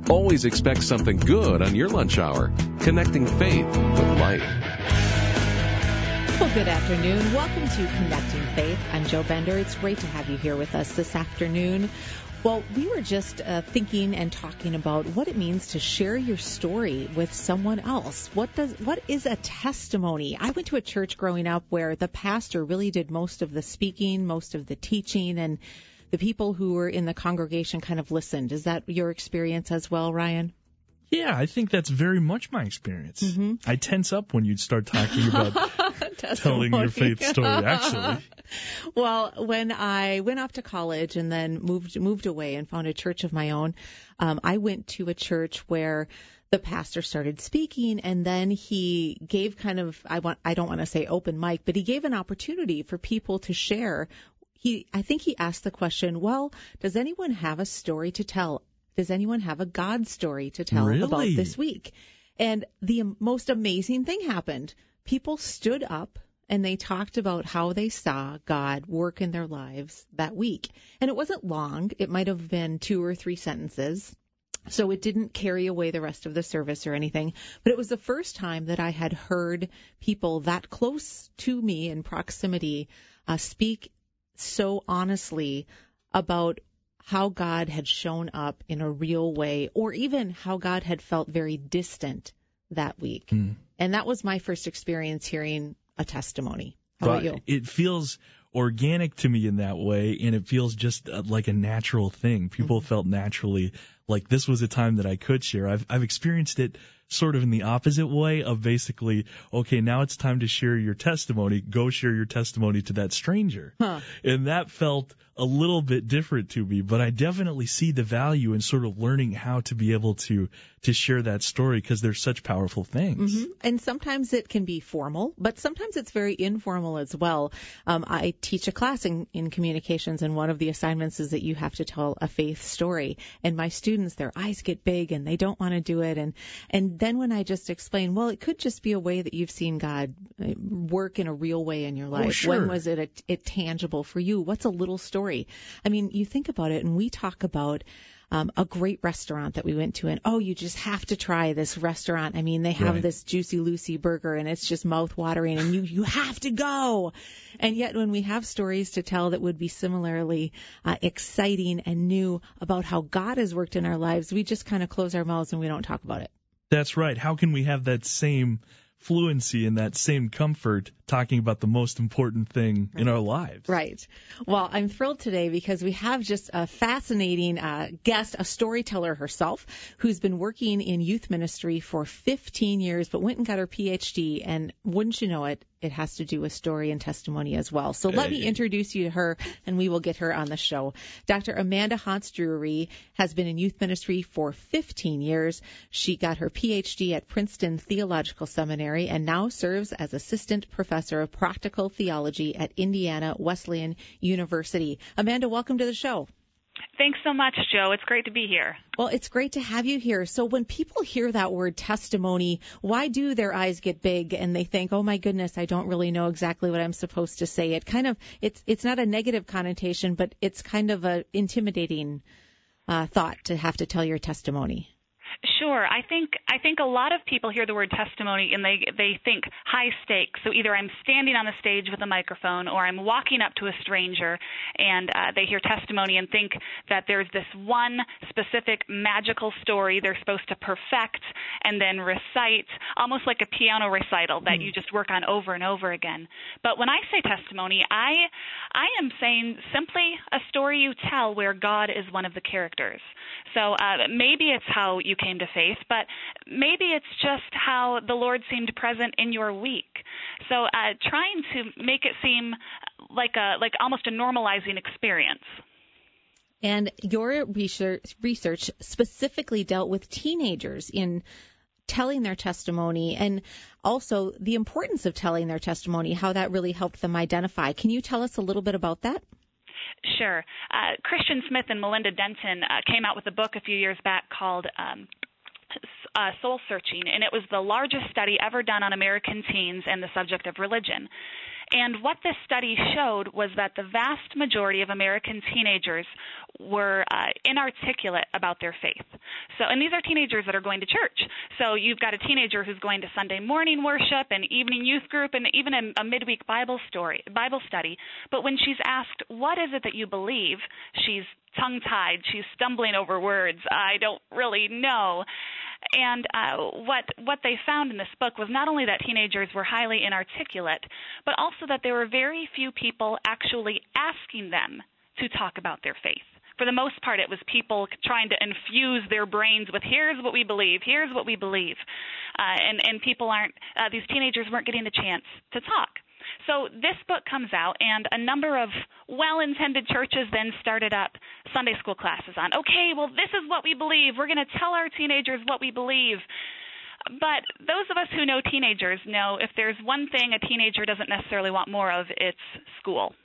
Always expect something good on your lunch hour. Connecting faith with life. Well, good afternoon. Welcome to Connecting Faith. I'm Joe Bender. It's great to have you here with us this afternoon. Well, we were just thinking and talking about what it means to share your story with someone else. What is a testimony? I went to a church growing up where the pastor really did most of the speaking, most of the teaching, and the people who were in the congregation kind of listened. Is that your experience as well, Ryan? Yeah, I think that's very much my experience. Mm-hmm. I tense up when you start talking about telling your faith story, actually. Well, when I went off to college and then moved away and found a church of my own, I went to a church where the pastor started speaking, and then he gave kind of, I don't want to say open mic, but he gave an opportunity for people to share. I think he asked the question, well, does anyone have a story to tell? Does anyone have a God story to tell about this week? And the most amazing thing happened. People stood up and they talked about how they saw God work in their lives that week. And it wasn't long. It might have been 2 or 3 sentences. So it didn't carry away the rest of the service or anything. But it was the first time that I had heard people that close to me in proximity speak so honestly about how God had shown up in a real way, or even how God had felt very distant that week. And that was my first experience hearing a testimony. How about you? It feels organic to me in that way, and it feels just like a natural thing. People felt naturally like this was a time that I could share. I've experienced it sort of in the opposite way of basically, okay, now it's time to share your testimony. Go share your testimony to that stranger. And that felt a little bit different to me, but I definitely see the value in sort of learning how to be able to share that story because they're such powerful things. And sometimes it can be formal, but sometimes it's very informal as well. I teach a class in communications, and one of the assignments is that you have to tell a faith story. And my students, their eyes get big and they don't want to do it. And then when I just explain, well, it could just be a way that you've seen God work in a real way in your life. Oh, sure. When was it tangible for you? What's a little story? I mean, you think about it, and we talk about a great restaurant that we went to, and you just have to try this restaurant. I mean, they have this Juicy Lucy burger, and it's just mouth-watering, and you have to go. And yet when we have stories to tell that would be similarly exciting and new about how God has worked in our lives, we just kind of close our mouths and we don't talk about it. That's right. How can we have that same fluency and that same comfort talking about the most important thing in our lives? Right. Well, I'm thrilled today because we have just a fascinating guest, a storyteller herself, who's been working in youth ministry for 15 years, but went and got her PhD. And wouldn't you know it, it has to do with story and testimony as well. So let me introduce you to her, and we will get her on the show. Dr. Amanda Hauntz-Drury has been in youth ministry for 15 years. She got her PhD at Princeton Theological Seminary and now serves as assistant professor of practical theology at Indiana Wesleyan University. Amanda, welcome to the show. Thanks so much, Joe. It's great to be here. Well, it's great to have you here. So when people hear that word testimony, why do their eyes get big and they think, oh, my goodness, I don't really know exactly what I'm supposed to say? It kind of, it's not a negative connotation, but it's kind of a intimidating thought to have to tell your testimony. Sure. I think a lot of people hear the word testimony and they think high stakes. So either I'm standing on the stage with a microphone or I'm walking up to a stranger and they hear testimony and think that there's this one specific magical story they're supposed to perfect and then recite, almost like a piano recital that you just work on over and over again. But when I say testimony, I am saying simply a story you tell where God is one of the characters. So maybe it's how you came to faith, but maybe it's just how the Lord seemed present in your week. So trying to make it seem like almost a normalizing experience. And your research specifically dealt with teenagers in telling their testimony and also the importance of telling their testimony, how that really helped them identify. Can you tell us a little bit about that? Sure. Christian Smith and Melinda Denton came out with a book a few years back called Soul Searching, and it was the largest study ever done on American teens and the subject of religion. And what this study showed was that the vast majority of American teenagers were inarticulate about their faith. So, and these are teenagers that are going to church. So you've got a teenager who's going to Sunday morning worship and evening youth group and even a midweek Bible study. But when she's asked, what is it that you believe, she's tongue-tied. She's stumbling over words. I don't really know. And what they found in this book was not only that teenagers were highly inarticulate, but also that there were very few people actually asking them to talk about their faith. For the most part, it was people trying to infuse their brains with, here's what we believe, here's what we believe. And people these teenagers weren't getting the chance to talk. So this book comes out, and a number of well-intended churches then started up Sunday school classes on, okay, well, this is what we believe. We're going to tell our teenagers what we believe. But those of us who know teenagers know if there's one thing a teenager doesn't necessarily want more of, it's school.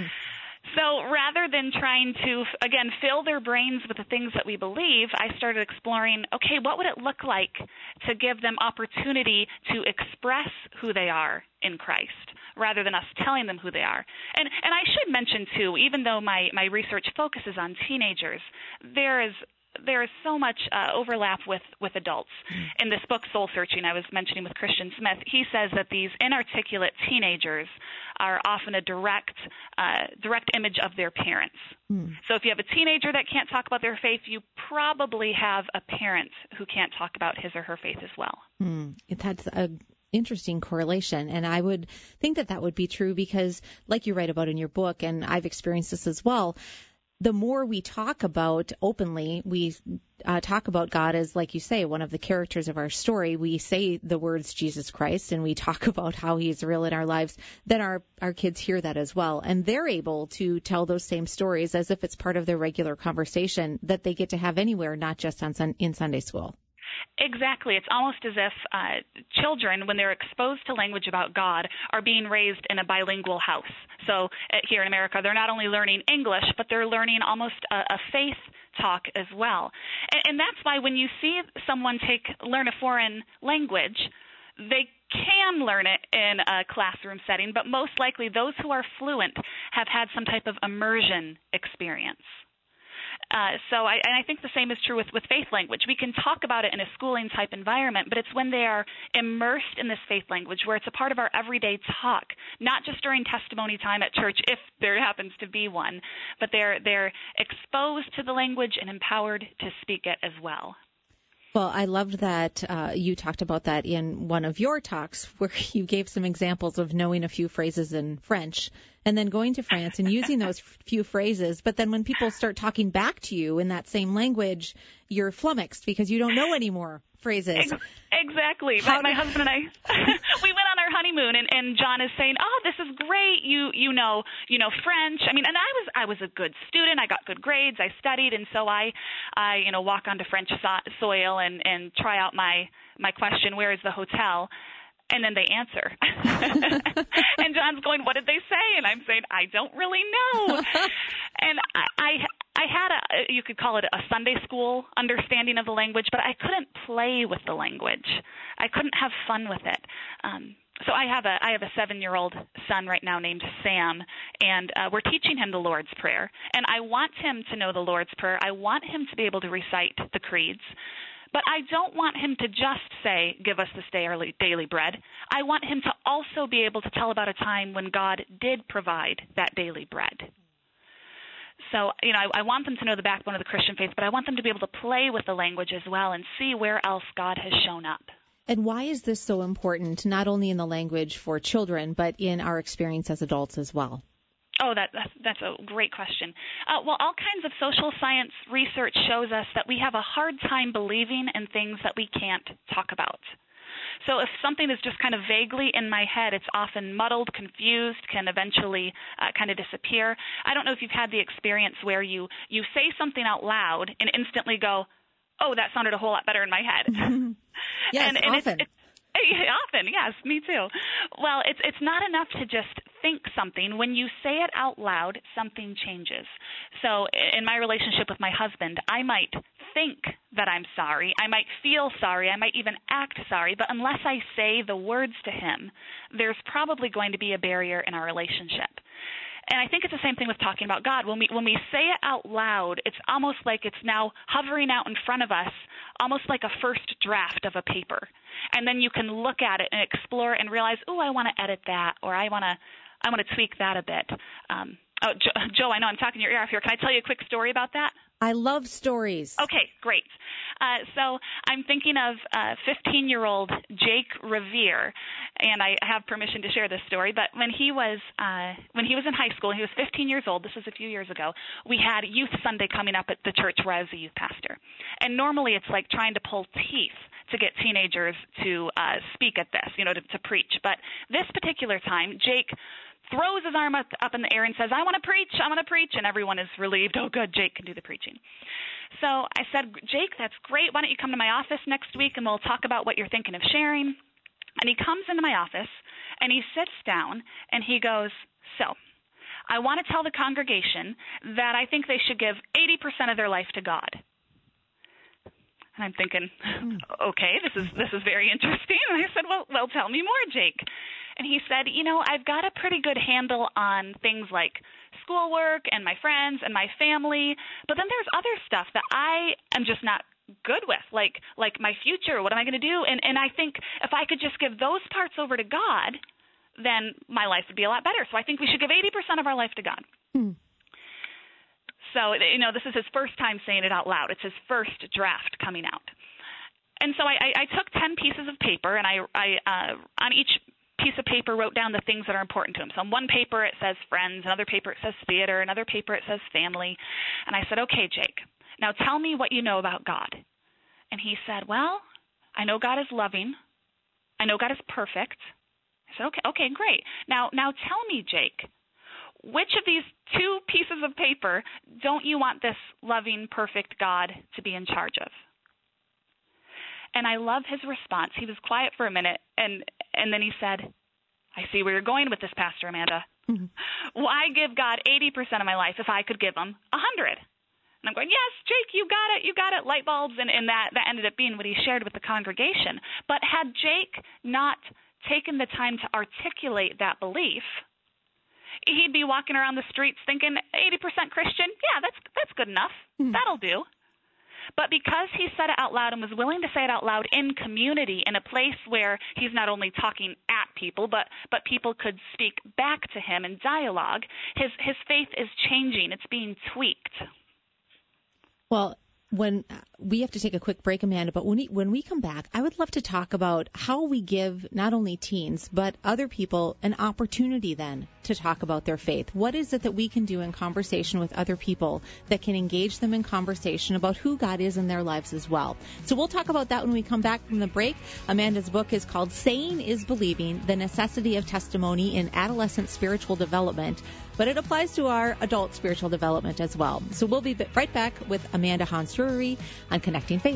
So rather than trying to, again, fill their brains with the things that we believe, I started exploring, okay, what would it look like to give them opportunity to express who they are in Christ rather than us telling them who they are. And I should mention, too, even though my research focuses on teenagers, there is so much overlap with adults. In this book, Soul Searching, I was mentioning with Christian Smith, he says that these inarticulate teenagers are often a direct image of their parents. So if you have a teenager that can't talk about their faith, you probably have a parent who can't talk about his or her faith as well. That's an interesting correlation, and I would think that would be true because, like you write about in your book, and I've experienced this as well, the more we talk about openly, we talk about God as, like you say, one of the characters of our story. We say the words Jesus Christ, and we talk about how he's real in our lives. Then our kids hear that as well, and they're able to tell those same stories as if it's part of their regular conversation that they get to have anywhere, not just in Sunday school. Exactly. It's almost as if children, when they're exposed to language about God, are being raised in a bilingual house. So here in America, they're not only learning English, but they're learning almost a faith talk as well. And that's why when you see someone learn a foreign language, they can learn it in a classroom setting, but most likely those who are fluent have had some type of immersion experience. So I think the same is true with faith language. We can talk about it in a schooling type environment, but it's when they are immersed in this faith language where it's a part of our everyday talk, not just during testimony time at church if there happens to be one, but they're exposed to the language and empowered to speak it as well. Well, I loved that you talked about that in one of your talks where you gave some examples of knowing a few phrases in French and then going to France and using those few phrases. But then when people start talking back to you in that same language, you're flummoxed because you don't know any more phrases. Exactly. My husband and I, we went on our honeymoon, and John is saying, "Oh, this is great. You know French." I mean, and I was a good student. I got good grades. I studied, and so I walk onto French soil and try out my question, "Where is the hotel?" And then they answer. And John's going, "What did they say?" And I'm saying, "I don't really know." And I had you could call it a Sunday school understanding of the language, but I couldn't play with the language. I couldn't have fun with it. So I have a 7-year-old son right now named Sam, and we're teaching him the Lord's Prayer. And I want him to know the Lord's Prayer. I want him to be able to recite the creeds. But I don't want him to just say, "Give us this daily bread." I want him to also be able to tell about a time when God did provide that daily bread. So, I want them to know the backbone of the Christian faith, but I want them to be able to play with the language as well and see where else God has shown up. And why is this so important, not only in the language for children, but in our experience as adults as well? Oh, that's a great question. Well, all kinds of social science research shows us that we have a hard time believing in things that we can't talk about. So if something is just kind of vaguely in my head, it's often muddled, confused, can eventually kind of disappear. I don't know if you've had the experience where you say something out loud and instantly go, "Oh, that sounded a whole lot better in my head." Yes, and often. Often, yes, me too. Well, it's not enough to just think something. When you say it out loud, something changes. So in my relationship with my husband, I might think that I'm sorry. I might feel sorry. I might even act sorry. But unless I say the words to him, there's probably going to be a barrier in our relationship. And I think it's the same thing with talking about God. When we say it out loud, it's almost like it's now hovering out in front of us, almost like a first draft of a paper. And then you can look at it and explore and realize, oh, I want to edit that, or I want to tweak that a bit. Joe, I know I'm talking your ear off here. Can I tell you a quick story about that? I love stories. Okay, great. So I'm thinking of 15-year-old Jake Revere, and I have permission to share this story. But when he was in high school, he was 15 years old. This was a few years ago. We had Youth Sunday coming up at the church where I was a youth pastor, and normally it's like trying to pull teeth to get teenagers to speak at this, to preach. But this particular time, Jake throws his arm up in the air and says, I want to preach, and everyone is relieved. Oh, good, Jake can do the preaching. So I said, Jake, that's great. Why don't you come to my office next week, and we'll talk about what you're thinking of sharing. And he comes into my office, and he sits down, and he goes, so I want to tell the congregation that I think they should give 80% of their life to God. And I'm thinking, okay, this is very interesting. And I said, well, tell me more, Jake. And he said, I've got a pretty good handle on things like schoolwork and my friends and my family, but then there's other stuff that I am just not good with, like my future. What am I going to do? And I think if I could just give those parts over to God, then my life would be a lot better. So I think we should give 80% of our life to God. So, this is his first time saying it out loud. It's his first draft coming out. And so I took 10 pieces of paper, and I on each piece of paper wrote down the things that are important to him. So on one paper it says friends, another paper it says theater, another paper it says family. And I said, okay, Jake, now tell me what you know about God. And he said, well, I know God is loving. I know God is perfect. I said, okay, great. Now tell me, Jake, which of these two pieces of paper don't you want this loving, perfect God to be in charge of? And I love his response. He was quiet for a minute, and then he said, I see where you're going with this, Pastor Amanda. Mm-hmm. Why give God 80% of my life if I could give him 100? And I'm going, yes, Jake, you got it, light bulbs. And that ended up being what he shared with the congregation. But had Jake not taken the time to articulate that belief, he'd be walking around the streets thinking, 80% Christian, yeah, that's good enough. Mm-hmm. That'll do. But because he said it out loud and was willing to say it out loud in community, in a place where he's not only talking at people, but people could speak back to him in dialogue, his faith is changing. It's being tweaked. Well, when we have to take a quick break, Amanda, but when we come back, I would love to talk about how we give not only teens, but other people an opportunity then to talk about their faith. What is it that we can do in conversation with other people that can engage them in conversation about who God is in their lives as well? So we'll talk about that when we come back from the break. Amanda's book is called Saying is Believing, The Necessity of Testimony in Adolescent Spiritual Development, but it applies to our adult spiritual development as well. So we'll be right back with Amanda Hans-Drury on Connecting Faith.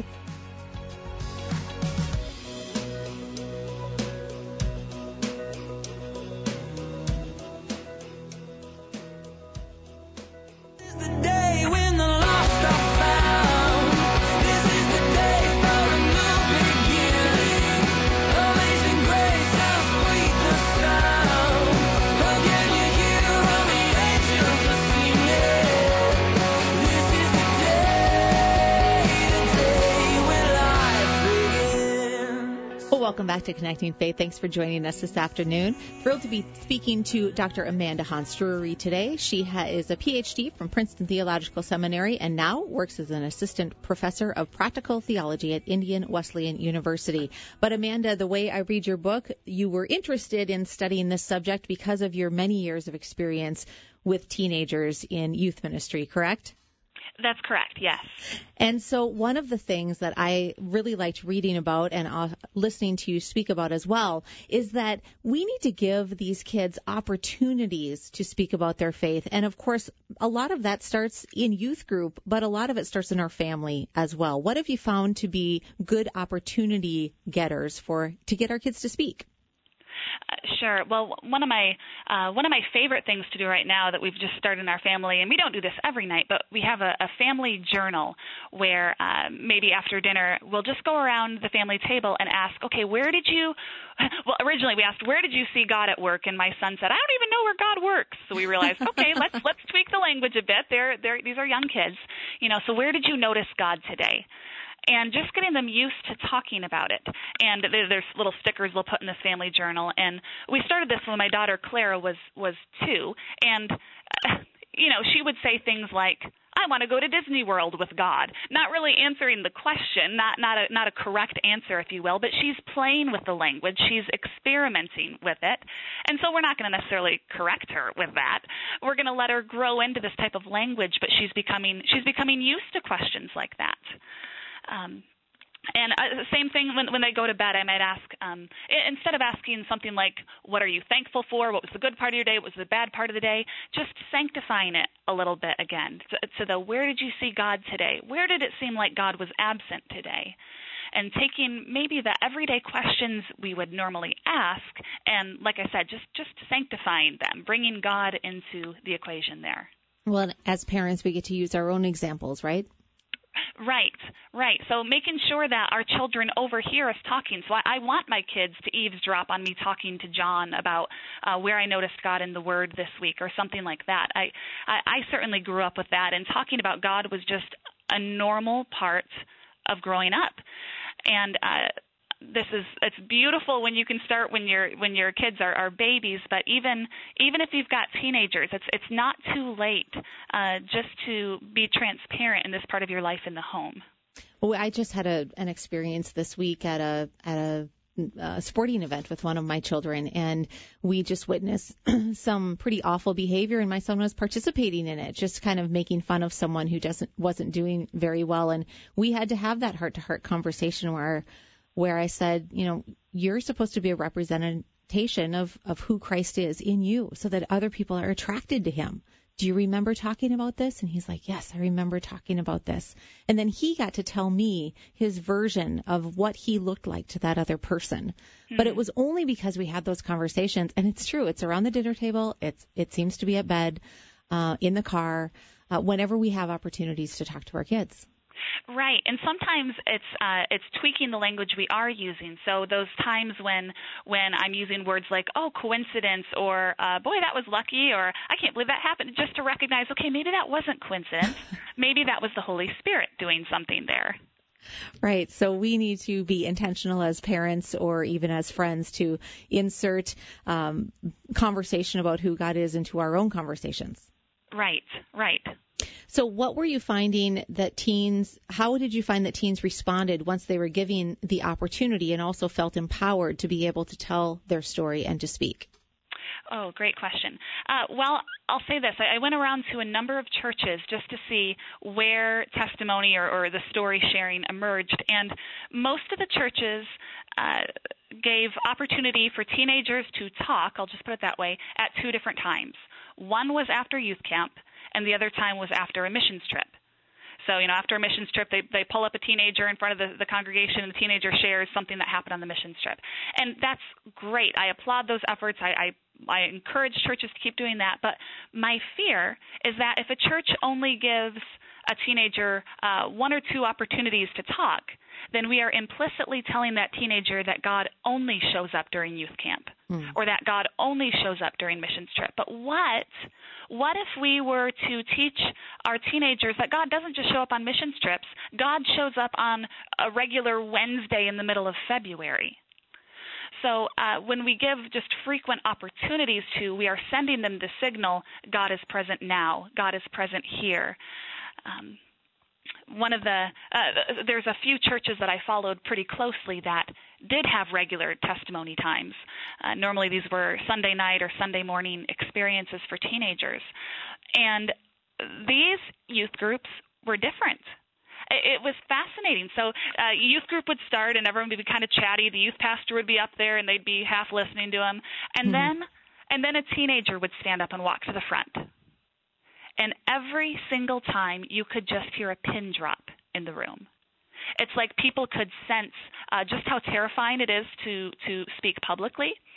Welcome back to Connecting Faith. Thanks for joining us this afternoon. Thrilled to be speaking to Dr. Amanda Hans-Drury today. She is a PhD from Princeton Theological Seminary and now works as an assistant professor of practical theology at Indian Wesleyan University. But Amanda, the way I read your book, you were interested in studying this subject because of your many years of experience with teenagers in youth ministry, correct? That's correct, yes. And so one of the things that I really liked reading about and listening to you speak about as well is that we need to give these kids opportunities to speak about their faith. And, of course, a lot of that starts in youth group, but a lot of it starts in our family as well. What have you found to be good opportunity getters to get our kids to speak? Sure. Well, one of my favorite things to do right now that we've just started in our family, and we don't do this every night, but we have a family journal where maybe after dinner we'll just go around the family table and ask, okay, well, originally we asked, where did you see God at work? And my son said, I don't even know where God works. So we realized, okay, let's tweak the language a bit. These are young kids, so where did you notice God today? And just getting them used to talking about it. And there's little stickers we'll put in this family journal. And we started this when my daughter Clara was 2. And, she would say things like, I want to go to Disney World with God. Not really answering the question, not a correct answer, if you will, but she's playing with the language. She's experimenting with it. And so we're not going to necessarily correct her with that. We're going to let her grow into this type of language, but she's becoming used to questions like that. And same thing when they go to bed, I might ask, instead of asking something like, what are you thankful for? What was the good part of your day? What was the bad part of the day? Just sanctifying it a little bit again. So where did you see God today? Where did it seem like God was absent today? And taking maybe the everyday questions we would normally ask and, like I said, just sanctifying them, bringing God into the equation there. Well, as parents, we get to use our own examples, right? Right. So making sure that our children overhear us talking. So I want my kids to eavesdrop on me talking to John about where I noticed God in the Word this week or something like that. I certainly grew up with that, and talking about God was just a normal part of growing up. And it's beautiful when you can start when your kids are babies, but even if you've got teenagers, it's not too late just to be transparent in this part of your life in the home. Well, I just had an experience this week at a sporting event with one of my children, and we just witnessed some pretty awful behavior, and my son was participating in it, just kind of making fun of someone who wasn't doing very well, and we had to have that heart-to-heart conversation where I said, you're supposed to be a representation of who Christ is in you so that other people are attracted to him. Do you remember talking about this? And he's like, yes, I remember talking about this. And then he got to tell me his version of what he looked like to that other person. Mm-hmm. But it was only because we had those conversations. And it's true. It's around the dinner table. It seems to be at bed, in the car, whenever we have opportunities to talk to our kids. Right, and sometimes it's tweaking the language we are using. So those times when I'm using words like, oh, coincidence, or boy, that was lucky, or I can't believe that happened, just to recognize, okay, maybe that wasn't coincidence. Maybe that was the Holy Spirit doing something there. Right, so we need to be intentional as parents or even as friends to insert conversation about who God is into our own conversations. Right. So what were you finding how did you find that teens responded once they were given the opportunity and also felt empowered to be able to tell their story and to speak? Oh, great question. Well, I'll say this. I went around to a number of churches just to see where testimony or the story sharing emerged. And most of the churches gave opportunity for teenagers to talk, I'll just put it that way, at 2 different times. One was after youth camp, and the other time was after a missions trip. So, after a missions trip, they pull up a teenager in front of the congregation, and the teenager shares something that happened on the missions trip. And that's great. I applaud those efforts. I encourage churches to keep doing that. But my fear is that if a church only gives a teenager 1 or 2 opportunities to talk, then we are implicitly telling that teenager that God only shows up during youth camp or that God only shows up during missions trip. But what if we were to teach our teenagers that God doesn't just show up on missions trips, God shows up on a regular Wednesday in the middle of February? So when we give just frequent opportunities we are sending them the signal, God is present now, God is present here. There's a few churches that I followed pretty closely that did have regular testimony times. Normally these were Sunday night or Sunday morning experiences for teenagers. And these youth groups were different. It was fascinating. So youth group would start and everyone would be kind of chatty. The youth pastor would be up there and they'd be half listening to him. And then a teenager would stand up and walk to the front. And every single time you could just hear a pin drop in the room. It's like people could sense just how terrifying it is to speak publicly.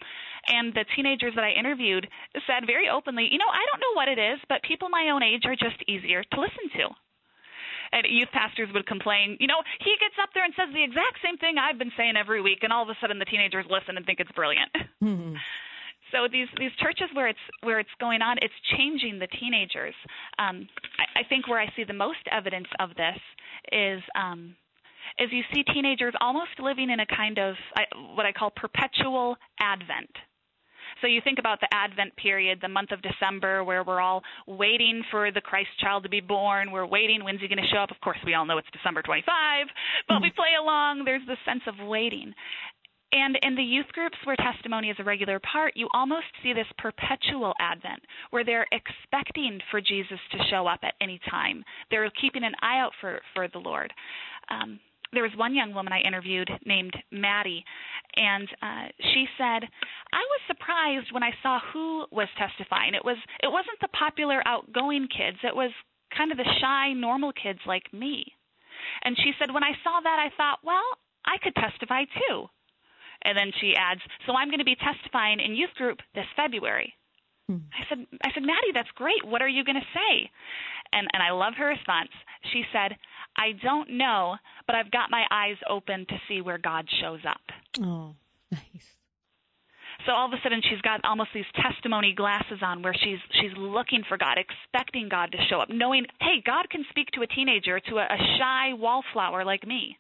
And the teenagers that I interviewed said very openly, I don't know what it is, but people my own age are just easier to listen to. And youth pastors would complain, he gets up there and says the exact same thing I've been saying every week, and all of a sudden the teenagers listen and think it's brilliant. Mm-hmm. So these churches where it's going on, it's changing the teenagers. I think where I see the most evidence of this is you see teenagers almost living in a kind of what I call perpetual Advent. So you think about the Advent period, the month of December, where we're all waiting for the Christ child to be born. We're waiting. When's he going to show up? Of course, we all know it's December 25, but we play along. There's this sense of waiting. And in the youth groups where testimony is a regular part, you almost see this perpetual Advent where they're expecting for Jesus to show up at any time. They're keeping an eye out for the Lord. There was one young woman I interviewed named Maddie, and she said, I was surprised when I saw who was testifying. It wasn't the popular outgoing kids. It was kind of the shy, normal kids like me. And she said, when I saw that, I thought, well, I could testify too. And then she adds, so I'm going to be testifying in youth group this February. I said, Maddie, that's great. What are you going to say? And I love her response. She said, I don't know, but I've got my eyes open to see where God shows up. Oh, nice. So all of a sudden she's got almost these testimony glasses on where she's looking for God, expecting God to show up, knowing, hey, God can speak to a teenager, to a shy wallflower like me.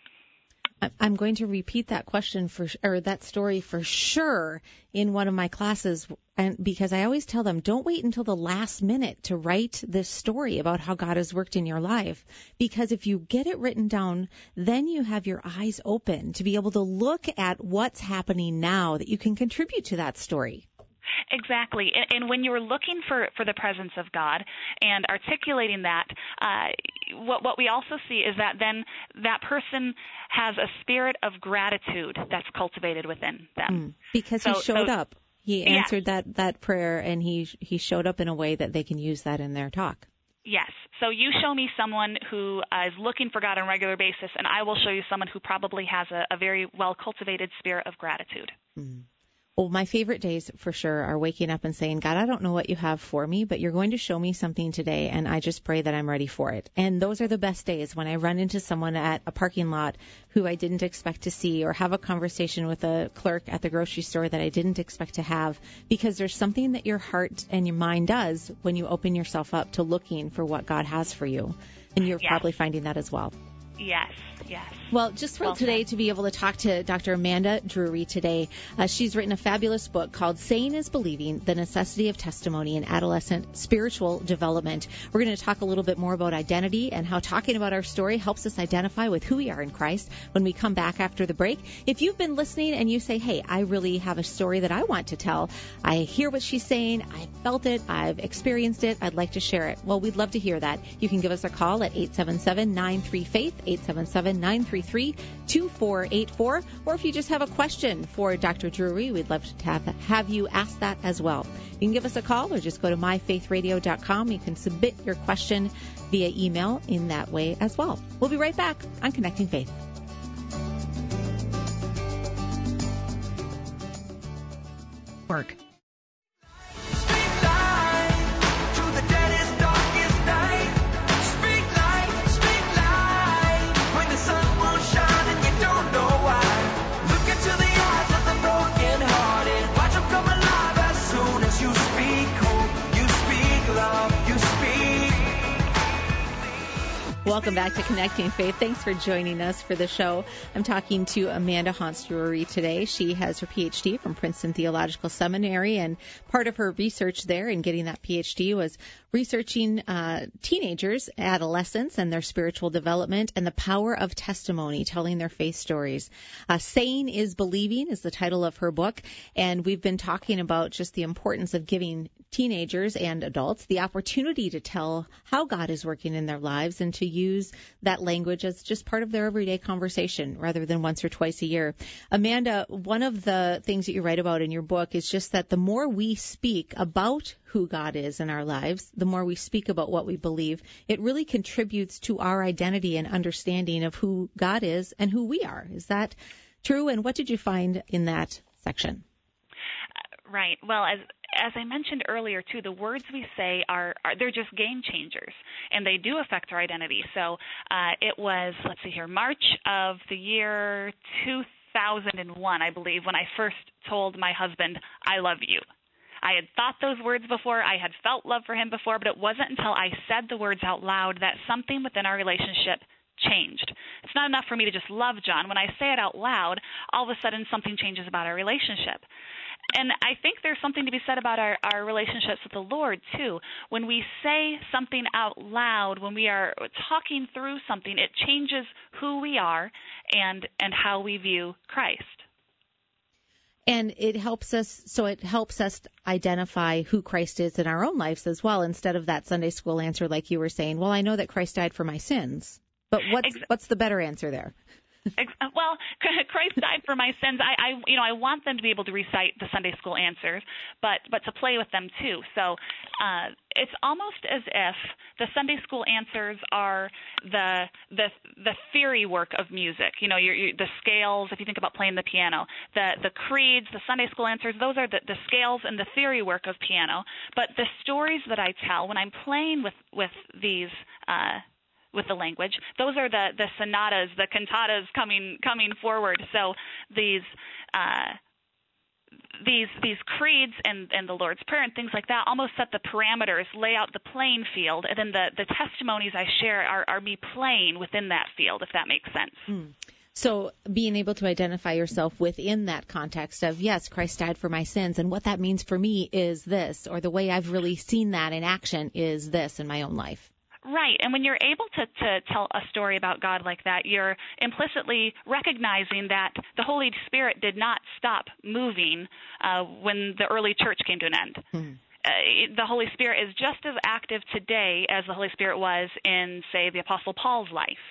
I'm going to repeat that that story for sure in one of my classes, and because I always tell them, don't wait until the last minute to write this story about how God has worked in your life, because if you get it written down, then you have your eyes open to be able to look at what's happening now that you can contribute to that story. Exactly. And when you're looking for the presence of God and articulating that, what we also see is that then that person has a spirit of gratitude that's cultivated within them. Because he showed up. He answered that prayer, and he showed up in a way that they can use that in their talk. Yes. So you show me someone who is looking for God on a regular basis, and I will show you someone who probably has a very well-cultivated spirit of gratitude. Mm. Well, my favorite days for sure are waking up and saying, God, I don't know what you have for me, but you're going to show me something today, and I just pray that I'm ready for it. And those are the best days when I run into someone at a parking lot who I didn't expect to see, or have a conversation with a clerk at the grocery store that I didn't expect to have, because there's something that your heart and your mind does when you open yourself up to looking for what God has for you. And you're probably finding that as well. Yes. Well, just thrilled today to be able to talk to Dr. Amanda Drury today. She's written a fabulous book called Saying is Believing, The Necessity of Testimony in Adolescent Spiritual Development. We're going to talk a little bit more about identity and how talking about our story helps us identify with who we are in Christ when we come back after the break. If you've been listening and you say, hey, I really have a story that I want to tell, I hear what she's saying, I felt it, I've experienced it, I'd like to share it. Well, we'd love to hear that. You can give us a call at 877-93-FAITH, 877-933-2484, or if you just have a question for Dr. Drury, we'd love to have you ask that as well. You can give us a call or just go to myfaithradio.com. You can submit your question via email in that way as well. We'll be right back on Connecting Faith. Work. Welcome back to Connecting Faith. Thanks for joining us for the show. I'm talking to Amanda Hauntz Drury today. She has her PhD from Princeton Theological Seminary, and part of her research there in getting that PhD was researching teenagers, adolescents, and their spiritual development and the power of testimony, telling their faith stories. Saying is Believing is the title of her book, and we've been talking about just the importance of giving teenagers and adults the opportunity to tell how God is working in their lives and to use that language as just part of their everyday conversation rather than once or twice a year. Amanda, one of the things that you write about in your book is just that the more we speak about who God is in our lives, the more we speak about what we believe, it really contributes to our identity and understanding of who God is and who we are. Is that true? And what did you find in that section? Right. Well, as I mentioned earlier too, the words we say are they're just game changers, and they do affect our identity. So it was, let's see here, March of the year 2001, I believe, when I first told my husband, "I love you." I had thought those words before, I had felt love for him before, but it wasn't until I said the words out loud that something within our relationship changed. It's not enough for me to just love John. When I say it out loud, all of a sudden something changes about our relationship. And I think there's something to be said about our relationships with the Lord, too. When we say something out loud, when we are talking through something, it changes who we are and how we view Christ. And it helps us identify who Christ is in our own lives as well, instead of that Sunday school answer like you were saying, well, I know that Christ died for my sins. But what's the better answer there? Well, Christ died for my sins. I want them to be able to recite the Sunday school answers, but to play with them too. So it's almost as if the Sunday school answers are the theory work of music. You know, the scales. If you think about playing the piano, the creeds, the Sunday school answers, those are the scales and the theory work of piano. But the stories that I tell when I'm playing with these. With the language, those are the sonatas, the cantatas coming forward. So these creeds and the Lord's Prayer and things like that almost set the parameters, lay out the playing field, and then the testimonies I share are me playing within that field, if that makes sense. So being able to identify yourself within that context of, yes, Christ died for my sins, and what that means for me is this, or the way I've really seen that in action is this in my own life. Right, and when you're able to tell a story about God like that, you're implicitly recognizing that the Holy Spirit did not stop moving when the early church came to an end. Mm-hmm. The Holy Spirit is just as active today as the Holy Spirit was in, say, the Apostle Paul's life.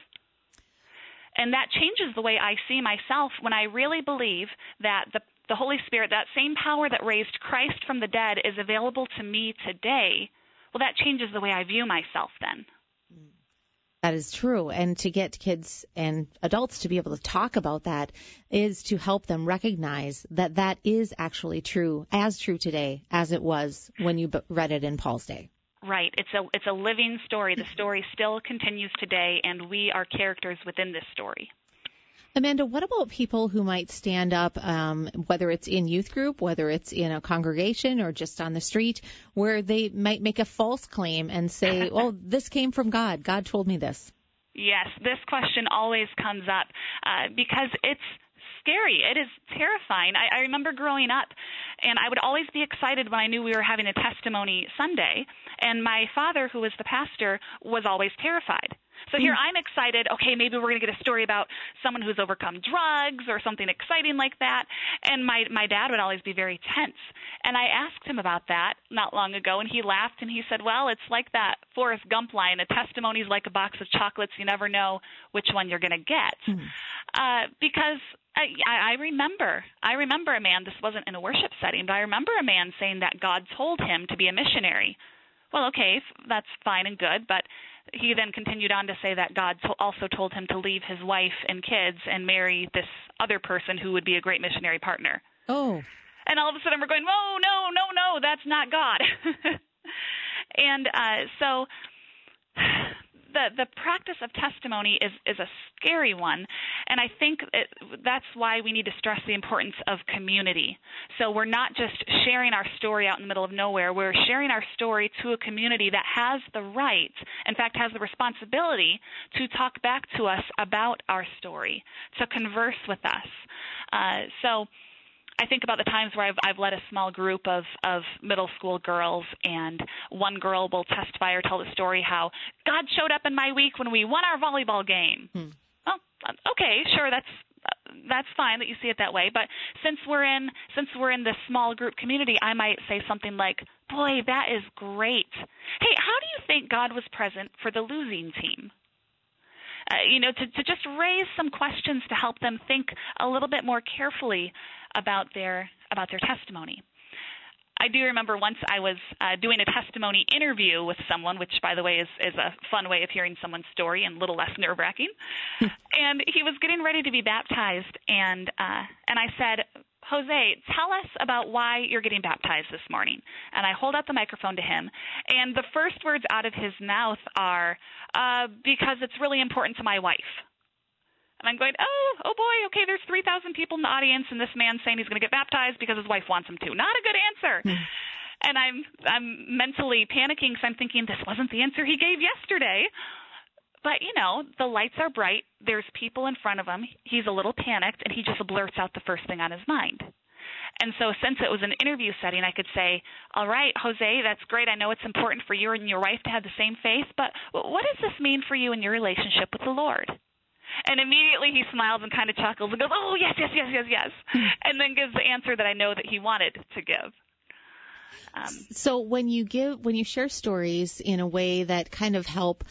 And that changes the way I see myself when I really believe that the Holy Spirit, that same power that raised Christ from the dead, is available to me today. Well, that changes the way I view myself then. That is true. And to get kids and adults to be able to talk about that is to help them recognize that that is actually true, as true today as it was when you read it in Paul's day. Right. It's a living story. The story still continues today, and we are characters within this story. Amanda, what about people who might stand up, whether it's in youth group, whether it's in a congregation or just on the street, where they might make a false claim and say, oh, this came from God. God told me this. Yes, this question always comes up because it's scary. It is terrifying. I remember growing up, and I would always be excited when I knew we were having a testimony Sunday, and my father, who was the pastor, was always terrified. So here I'm excited, okay, maybe we're going to get a story about someone who's overcome drugs or something exciting like that. And my dad would always be very tense. And I asked him about that not long ago, and he laughed and he said, well, it's like that Forrest Gump line, a testimony is like a box of chocolates. You never know which one you're going to get. Because I remember a man, this wasn't in a worship setting, but I remember a man saying that God told him to be a missionary. Well, okay, that's fine and good, but he then continued on to say that God also told him to leave his wife and kids and marry this other person who would be a great missionary partner. Oh. And all of a sudden we're going, whoa, no, that's not God. And so the practice of testimony is a scary one, and I think that's why we need to stress the importance of community. So we're not just sharing our story out in the middle of nowhere. We're sharing our story to a community that has the right, in fact, has the responsibility to talk back to us about our story, to converse with us. So I think about the times where I've led a small group of middle school girls, and one girl will testify or tell the story how God showed up in my week when we won our volleyball game. Well, okay, sure, that's fine that you see it that way. But since we're in this small group community, I might say something like, "Boy, that is great. Hey, how do you think God was present for the losing team?" To just raise some questions to help them think a little bit more carefully about their testimony. I do remember once I was doing a testimony interview with someone, which, by the way, is a fun way of hearing someone's story and a little less nerve-wracking. And he was getting ready to be baptized, and I said, Jose, tell us about why you're getting baptized this morning. And I hold out the microphone to him, and the first words out of his mouth are, because it's really important to my wife. And I'm going, oh boy, okay, there's 3,000 people in the audience, and this man's saying he's going to get baptized because his wife wants him to. Not a good answer. And I'm mentally panicking because I'm thinking this wasn't the answer he gave yesterday. But, the lights are bright. There's people in front of him. He's a little panicked, and he just blurts out the first thing on his mind. And so since it was an interview setting, I could say, all right, Jose, that's great. I know it's important for you and your wife to have the same faith, but what does this mean for you in your relationship with the Lord? And immediately he smiles and kind of chuckles and goes, oh, yes. And then gives the answer that I know that he wanted to give. So when you share stories in a way that kind of help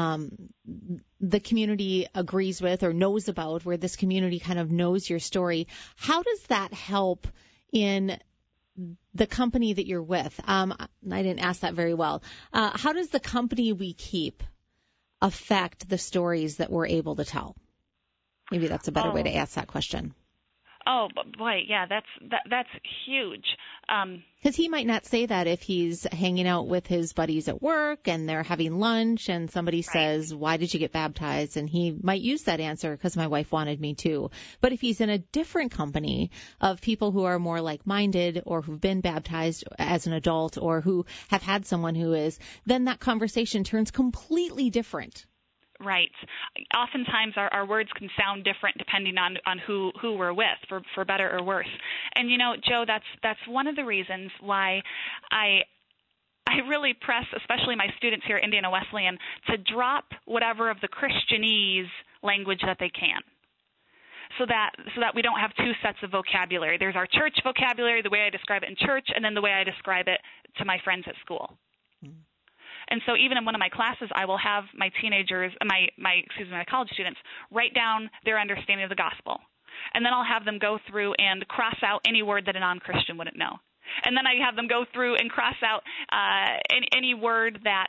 the community agrees with or knows about, where this community kind of knows your story, how does that help in the company that you're with? I didn't ask that very well. How does the company we keep affect the stories that we're able to tell? Maybe that's a better way to ask that question. Oh boy, yeah, that's huge. Because he might not say that if he's hanging out with his buddies at work and they're having lunch and somebody says, why did you get baptized? And he might use that answer because my wife wanted me to. But if he's in a different company of people who are more like-minded or who've been baptized as an adult or who have had someone who is, then that conversation turns completely different. Right. Oftentimes our words can sound different depending on who we're with, for better or worse. And, Joe, that's one of the reasons why I really press, especially my students here at Indiana Wesleyan, to drop whatever of the Christianese language that they can. So that we don't have two sets of vocabulary. There's our church vocabulary, the way I describe it in church, and then the way I describe it to my friends at school. And so even in one of my classes, I will have my teenagers, my college students, write down their understanding of the gospel. And then I'll have them go through and cross out any word that a non-Christian wouldn't know. And then I have them go through and cross out any word that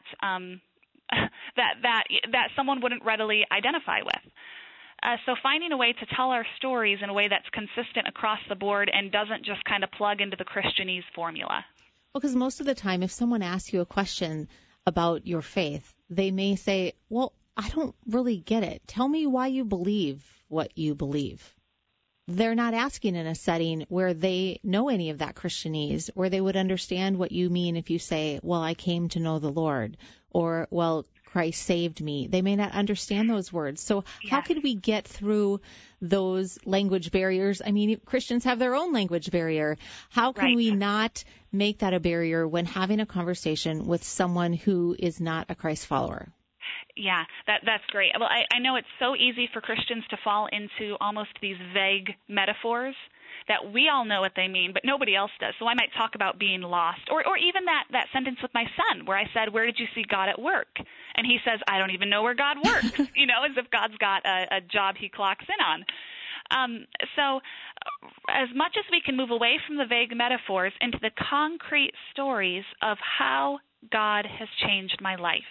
that someone wouldn't readily identify with. So finding a way to tell our stories in a way that's consistent across the board and doesn't just kind of plug into the Christianese formula. Well, because most of the time, if someone asks you a question about your faith, they may say, well, I don't really get it. Tell me why you believe what you believe. They're not asking in a setting where they know any of that Christianese, where they would understand what you mean if you say, well, I came to know the Lord, or, well, Christ saved me. They may not understand those words. So how could we get through those language barriers? I mean, Christians have their own language barrier. How can we not make that a barrier when having a conversation with someone who is not a Christ follower? Yeah, that's great. Well, I know it's so easy for Christians to fall into almost these vague metaphors that we all know what they mean, but nobody else does. So I might talk about being lost, or even that sentence with my son where I said, where did you see God at work? And he says, I don't even know where God works, as if God's got a job he clocks in on. So as much as we can move away from the vague metaphors into the concrete stories of how God has changed my life.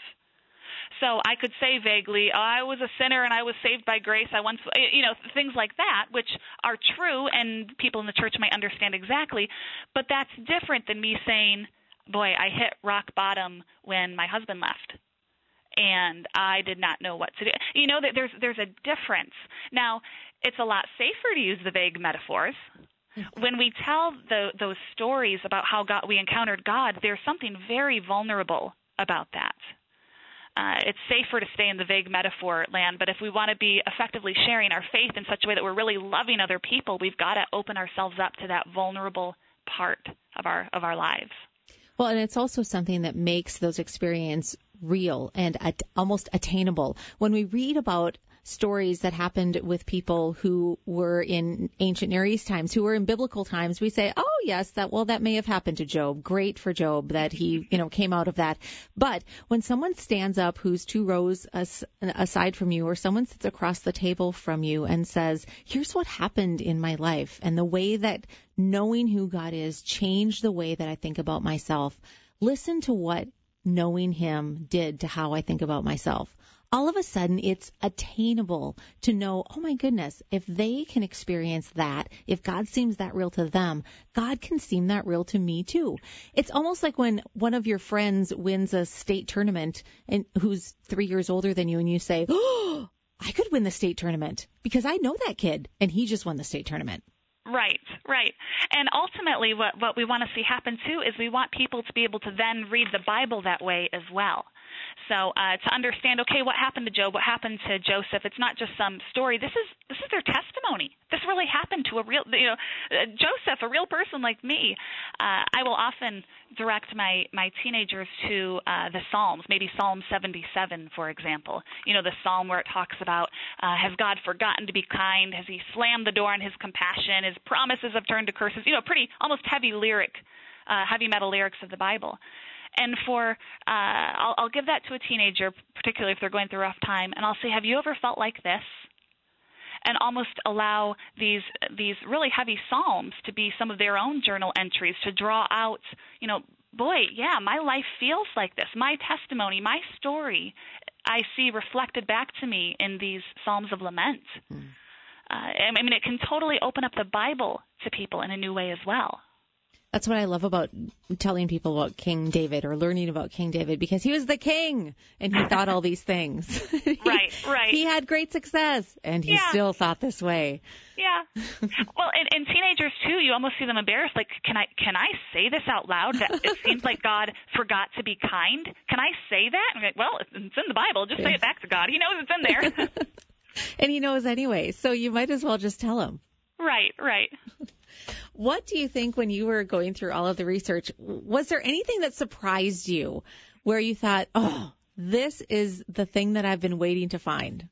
So I could say vaguely, I was a sinner and I was saved by grace. I once, things like that, which are true and people in the church might understand exactly. But that's different than me saying, boy, I hit rock bottom when my husband left and I did not know what to do. That there's a difference. Now, it's a lot safer to use the vague metaphors. When we tell those stories about how we encountered God, there's something very vulnerable about that. It's safer to stay in the vague metaphor land, but if we want to be effectively sharing our faith in such a way that we're really loving other people, we've got to open ourselves up to that vulnerable part of our lives. Well, and it's also something that makes those experiences real and almost attainable. When we read about stories that happened with people who were in ancient Near East times, who were in biblical times, we say, oh, yes, that may have happened to Job. Great for Job that he, came out of that. But when someone stands up who's 2 rows aside from you, or someone sits across the table from you and says, here's what happened in my life, and the way that knowing who God is changed the way that I think about myself, listen to what knowing him did to how I think about myself. All of a sudden, it's attainable to know, oh my goodness, if they can experience that, if God seems that real to them, God can seem that real to me too. It's almost like when one of your friends wins a state tournament and who's 3 years older than you, and you say, oh, I could win the state tournament because I know that kid and he just won the state tournament. Right. And ultimately what we want to see happen too is we want people to be able to then read the Bible that way as well. So to understand, okay, what happened to Job, what happened to Joseph, it's not just some story. This is their testimony. This really happened to a real, Joseph, a real person like me. I will often direct my teenagers to the Psalms, maybe Psalm 77, for example. The psalm where it talks about, has God forgotten to be kind? Has he slammed the door on his compassion? His promises have turned to curses. Pretty almost heavy metal lyrics of the Bible. And I'll give that to a teenager, particularly if they're going through a rough time, and I'll say, have you ever felt like this? And almost allow these really heavy psalms to be some of their own journal entries to draw out, boy, yeah, my life feels like this. My testimony, my story, I see reflected back to me in these psalms of lament. It can totally open up the Bible to people in a new way as well. That's what I love about telling people about King David or learning about King David, because he was the king and he thought all these things. Right. He had great success and he still thought this way. Yeah. Well, and teenagers too, you almost see them embarrassed. Like, can I say this out loud? That it seems like God forgot to be kind. Can I say that? I'm like, well, it's in the Bible. Just say it back to God. He knows it's in there. And he knows anyway. So you might as well just tell him. Right. What do you think when you were going through all of the research, was there anything that surprised you where you thought, oh, this is the thing that I've been waiting to find?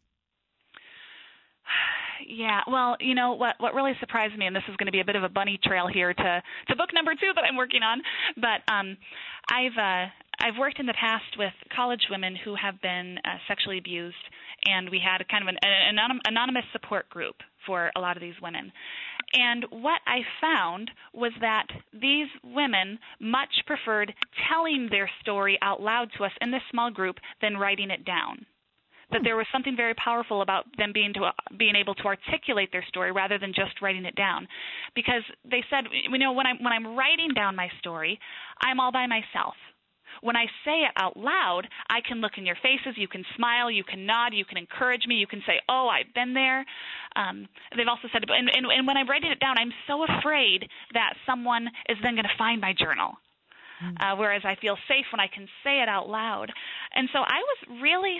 Yeah, well, what really surprised me, and this is going to be a bit of a bunny trail here to book number 2 that I'm working on, but I've worked in the past with college women who have been sexually abused, and we had kind of an anonymous support group for a lot of these women. And what I found was that these women much preferred telling their story out loud to us in this small group than writing it down. That there was something very powerful about them being able to articulate their story rather than just writing it down. Because they said, when I'm writing down my story, I'm all by myself. When I say it out loud, I can look in your faces, you can smile, you can nod, you can encourage me, you can say, oh, I've been there. They've also said, and when I'm writing it down, I'm so afraid that someone is then going to find my journal. Whereas I feel safe when I can say it out loud. And so I was really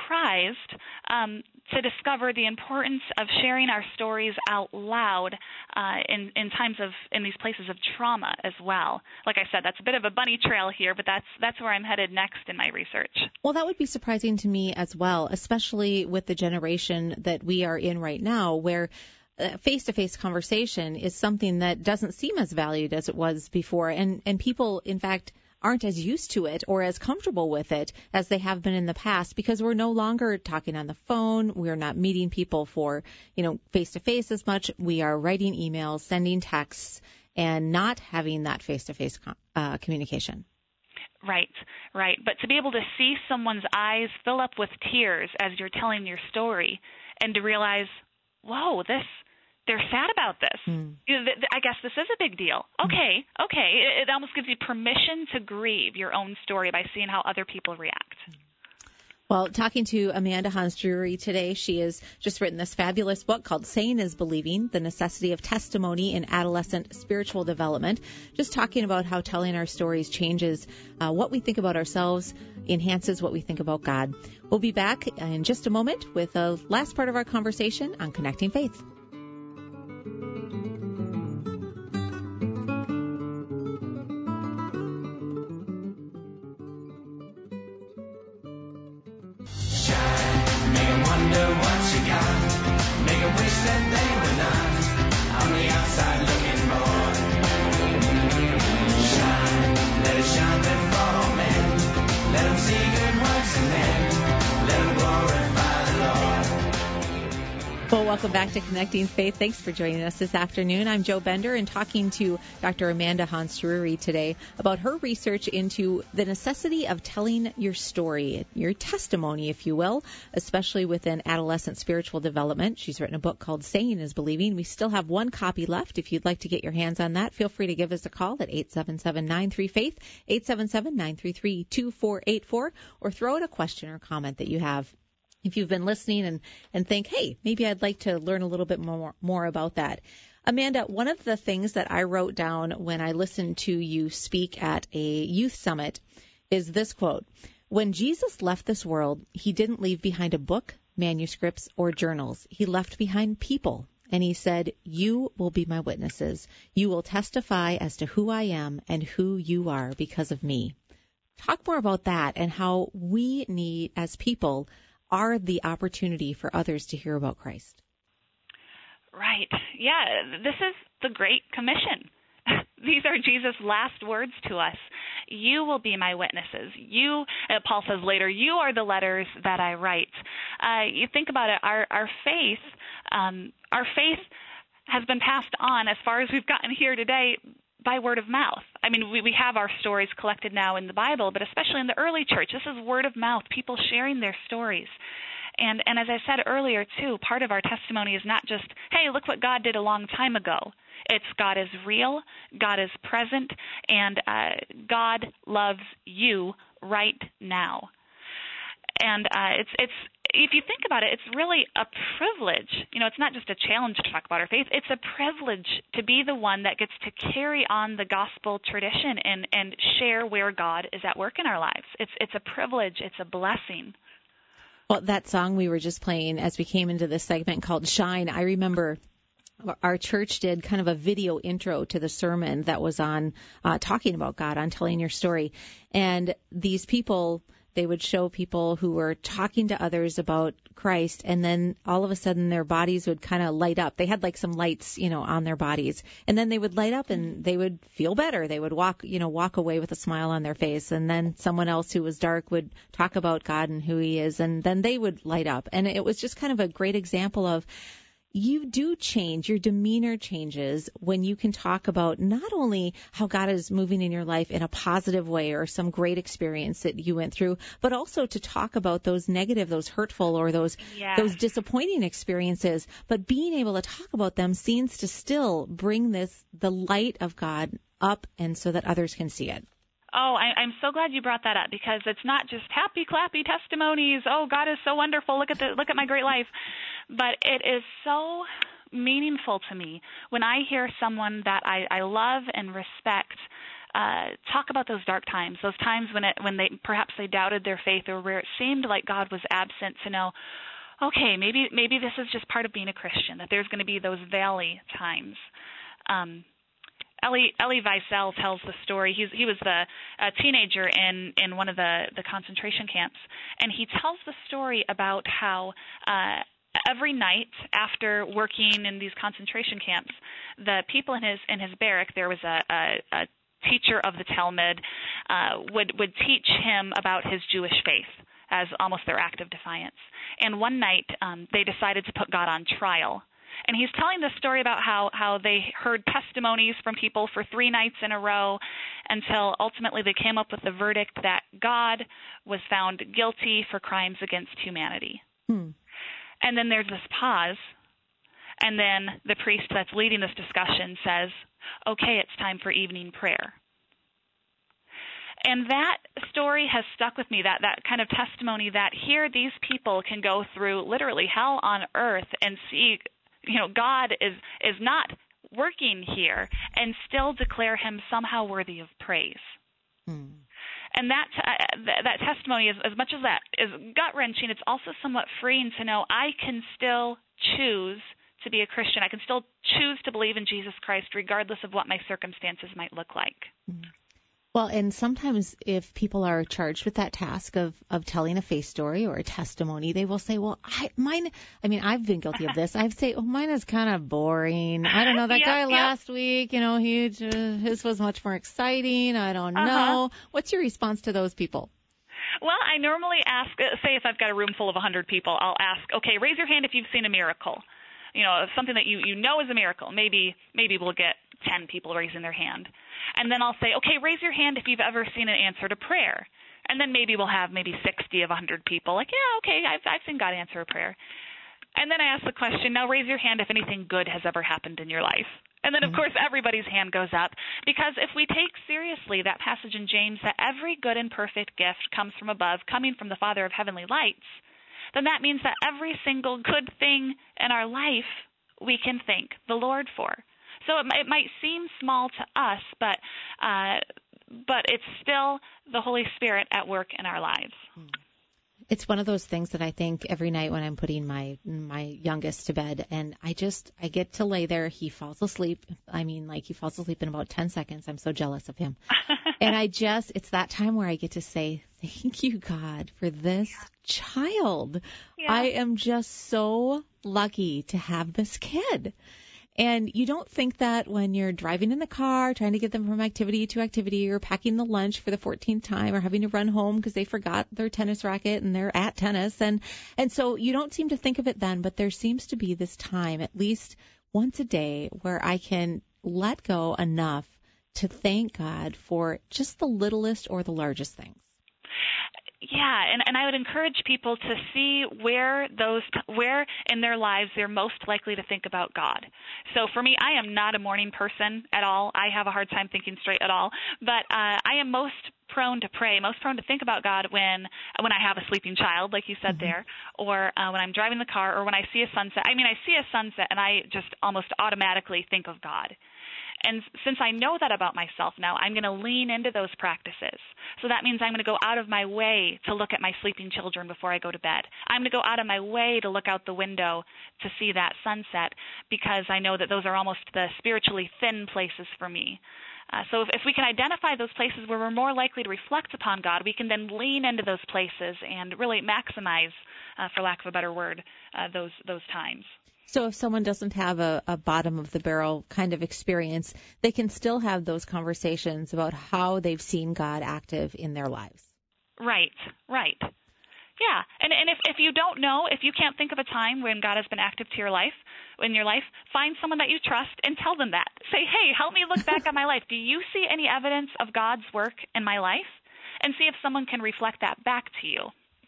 surprised to discover the importance of sharing our stories out loud in these places of trauma as well. Like I said, that's a bit of a bunny trail here, but that's where I'm headed next in my research. Well, that would be surprising to me as well, especially with the generation that we are in right now, where face-to-face conversation is something that doesn't seem as valued as it was before. And people, in fact, aren't as used to it or as comfortable with it as they have been in the past, because we're no longer talking on the phone. We're not meeting people for, face-to-face as much. We are writing emails, sending texts, and not having that face-to-face communication. Right. But to be able to see someone's eyes fill up with tears as you're telling your story, and to realize, whoa, they're sad about this. I guess this is a big deal. Okay. It almost gives you permission to grieve your own story by seeing how other people react. Well, talking to Amanda Hans Drury today, she has just written this fabulous book called Saying is Believing, The Necessity of Testimony in Adolescent Spiritual Development, just talking about how telling our stories changes what we think about ourselves, enhances what we think about God. We'll be back in just a moment with the last part of our conversation on Connecting Faith. Well, welcome back to Connecting Faith. Thanks for joining us this afternoon. I'm Joe Bender and talking to Dr. Amanda Hans-Drury today about her research into the necessity of telling your story, your testimony, if you will, especially within adolescent spiritual development. She's written a book called Saying is Believing. We still have one copy left. If you'd like to get your hands on that, feel free to give us a call at 877-93-FAITH, 877-933-2484, or throw in a question or comment that you have. If you've been listening and think, hey, maybe I'd like to learn a little bit more about that. Amanda, one of the things that I wrote down when I listened to you speak at a youth summit is this quote: "When Jesus left this world, he didn't leave behind a book, manuscripts, or journals. He left behind people. And he said, 'You will be my witnesses. You will testify as to who I am and who you are because of me.'" Talk more about that and how we need, as people, are the opportunity for others to hear about Christ. Right. Yeah, this is the Great Commission. These are Jesus' last words to us. You will be my witnesses. You, Paul says later, you are the letters that I write. You think about it, our faith has been passed on as far as we've gotten here today by word of mouth. I mean, we have our stories collected now in the Bible, but especially in the early church, this is word of mouth, people sharing their stories. And as I said earlier, too, part of our testimony is not just, hey, look what God did a long time ago. It's God is real, God is present, and God loves you right now. And it's if you think about it, it's really a privilege. You know, it's not just a challenge to talk about our faith. It's a privilege to be the one that gets to carry on the gospel tradition and share where God is at work in our lives. It's a privilege. It's a blessing. Well, that song we were just playing as we came into this segment called Shine, I remember our church did kind of a video intro to the sermon that was on talking about God, on telling your story. And these people, they would show people who were talking to others about Christ, and then all of a sudden their bodies would kind of light up. They had like some lights, on their bodies, and then they would light up and they would feel better. They would walk away with a smile on their face, and then someone else who was dark would talk about God and who he is, and then they would light up. And it was just kind of a great example of you do change, your demeanor changes when you can talk about not only how God is moving in your life in a positive way or some great experience that you went through, but also to talk about those negative, those hurtful, or those disappointing experiences. But being able to talk about them seems to still bring the light of God up, and so that others can see it. Oh, I'm so glad you brought that up, because it's not just happy, clappy testimonies. Oh, God is so wonderful. Look at my great life. But it is so meaningful to me when I hear someone that I love and respect talk about those dark times, those times when they perhaps they doubted their faith, or where it seemed like God was absent, to know, okay, maybe this is just part of being a Christian, that there's going to be those valley times. Elie Wiesel tells the story. He was a teenager in one of the concentration camps, and he tells the story about how every night after working in these concentration camps, the people in his barrack, there was a teacher of the Talmud, would teach him about his Jewish faith as almost their act of defiance. And one night they decided to put God on trial. And he's telling this story about how they heard testimonies from people for 3 nights in a row, until ultimately they came up with the verdict that God was found guilty for crimes against humanity. And then there's this pause, and then the priest that's leading this discussion says, okay, it's time for evening prayer. And that story has stuck with me, that kind of testimony that here these people can go through literally hell on earth and see, God is not working here, and still declare him somehow worthy of praise. And that testimony, as much as that is gut-wrenching, it's also somewhat freeing to know I can still choose to be a Christian. I can still choose to believe in Jesus Christ regardless of what my circumstances might look like. Well, and sometimes if people are charged with that task of telling a faith story or a testimony, they will say, well, I've been guilty of this. I'd say, mine is kind of boring. I don't know, that guy last week, his was much more exciting. I don't know. What's your response to those people? Well, I normally ask, say if I've got a room full of 100 people, I'll ask, okay, raise your hand if you've seen a miracle. something that you know is a miracle, maybe we'll get 10 people raising their hand. And then I'll say, okay, raise your hand if you've ever seen an answer to prayer. And then maybe we'll have 60 of 100 people like, yeah, okay, I've seen God answer a prayer. And then I ask the question, now raise your hand if anything good has ever happened in your life. And then, of course, everybody's hand goes up, because if we take seriously that passage in James that every good and perfect gift comes from above, coming from the Father of heavenly lights, then that means that every single good thing in our life we can thank the Lord for. So it might seem small to us, but it's still the Holy Spirit at work in our lives. It's one of those things that I think every night when I'm putting my youngest to bed, and I get to lay there. He falls asleep. He falls asleep in about 10 seconds. I'm so jealous of him. And it's that time where I get to say, thank you, God, for this child. Yeah. I am just so lucky to have this kid. And you don't think that when you're driving in the car, trying to get them from activity to activity, or packing the lunch for the 14th time, or having to run home because they forgot their tennis racket and they're at tennis. And so you don't seem to think of it then, but there seems to be this time, at least once a day, where I can let go enough to thank God for just the littlest or the largest things. Yeah, and I would encourage people to see where in their lives they're most likely to think about God. So for me, I am not a morning person at all. I have a hard time thinking straight at all. But I am most prone to pray, most prone to think about God when I have a sleeping child, like you said there, or when I'm driving the car, or when I see a sunset. I see a sunset, and I just almost automatically think of God. And since I know that about myself now, I'm going to lean into those practices. So that means I'm going to go out of my way to look at my sleeping children before I go to bed. I'm going to go out of my way to look out the window to see that sunset, because I know that those are almost the spiritually thin places for me. So if we can identify those places where we're more likely to reflect upon God, we can then lean into those places and really maximize, for lack of a better word, those times. So if someone doesn't have a bottom of the barrel kind of experience, they can still have those conversations about how they've seen God active in their lives. Right. Yeah, and if you don't know, if you can't think of a time when God has been active in your life, find someone that you trust and tell them that. Say, hey, help me look back at my life. Do you see any evidence of God's work in my life? And see if someone can reflect that back to you.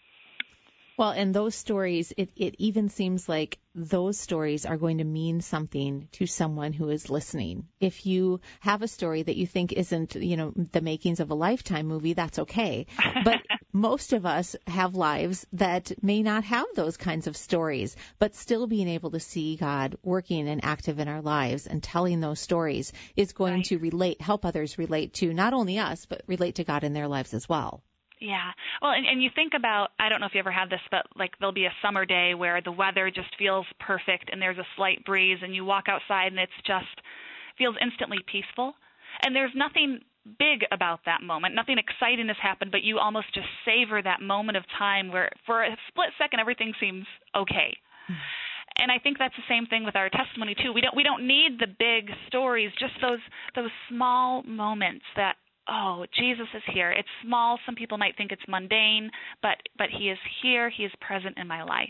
Well, and those stories, it even seems like those stories are going to mean something to someone who is listening. If you have a story that you think isn't, the makings of a Lifetime movie, that's okay. But most of us have lives that may not have those kinds of stories, but still being able to see God working and active in our lives and telling those stories is going to help others relate to not only us, but relate to God in their lives as well. Yeah. Well, and you think about, I don't know if you ever have this, but there'll be a summer day where the weather just feels perfect and there's a slight breeze, and you walk outside and it's just feels instantly peaceful. And there's nothing big about that moment. Nothing exciting has happened, but you almost just savor that moment of time where for a split second everything seems okay. And I think that's the same thing with our testimony too. We don't need the big stories, just those small moments that, oh, Jesus is here. It's small. Some people might think it's mundane, but he is here. He is present in my life.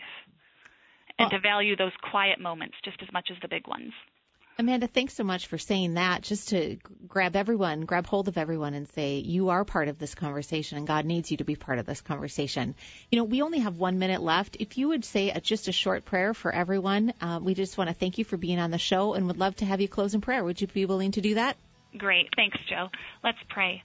And to value those quiet moments just as much as the big ones. Amanda, thanks so much for saying that. Just to grab hold of everyone and say, you are part of this conversation and God needs you to be part of this conversation. We only have 1 minute left. If you would say just a short prayer for everyone, we just want to thank you for being on the show and would love to have you close in prayer. Would you be willing to do that? Great. Thanks, Joe. Let's pray.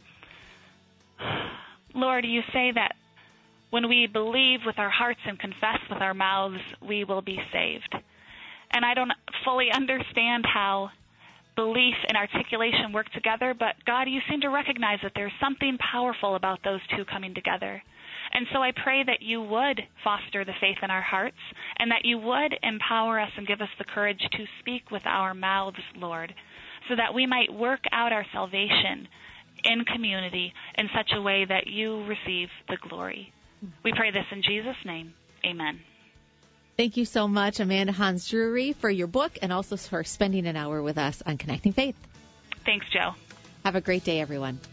Lord, you say that when we believe with our hearts and confess with our mouths, we will be saved. And I don't fully understand how belief and articulation work together, but God, you seem to recognize that there's something powerful about those two coming together. And so I pray that you would foster the faith in our hearts and that you would empower us and give us the courage to speak with our mouths, Lord, so that we might work out our salvation in community in such a way that you receive the glory. We pray this in Jesus' name. Amen. Thank you so much, Amanda Hans-Drury, for your book and also for spending an hour with us on Connecting Faith. Thanks, Joe. Have a great day, everyone.